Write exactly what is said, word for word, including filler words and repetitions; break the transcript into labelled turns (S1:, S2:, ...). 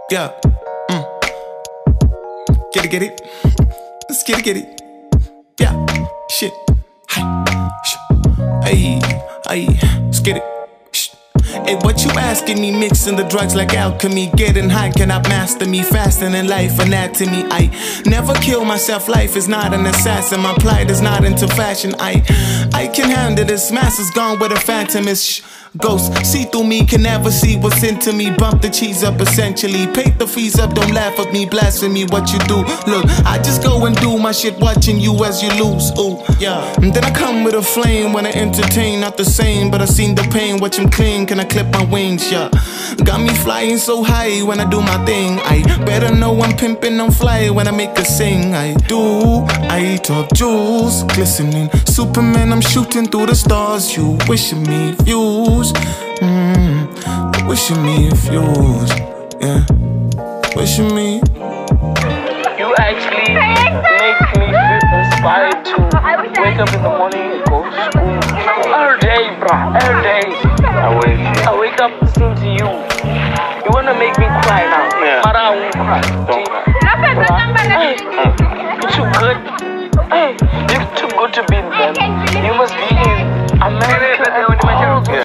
S1: Yeah. Mm. Get it, get it. Let's get it, get it. Yeah. Shit. Hey. Hey. Hey. Let's get it. Hey, what you asking me? Mixing the drugs like alchemy. Getting high cannot master me. Fasting in life anatomy. I never kill myself. Life is not an assassin. My plight is not into fashion. I I can handle this. Mass is gone where the phantom is. Shh. Ghost, see through me, can never see what's into me. Bump the cheese up essentially. Pay the fees up, don't laugh at me. Blasphemy what you do. Look, I just go and do my shit, watching you as you lose. Ooh, yeah. And then I come with a flame when I entertain. Not the same, but I seen the pain. Watch him clean, can I clip my wings? Yeah. Got me flying so high when I do my thing. I better know I'm pimping, I'm fly when I make a sing. I do, I talk jewels, glistening. Superman, I'm shooting through the stars. You wishing me views. Mm, wishing me views. Yeah. Wishing me.
S2: You actually make me feel inspired to wake up in the morning and go to school. Every day, bruh, every day. I wake, I wake up listening to you. You wanna make me cry now, yeah. But I won't cry. Don't cry.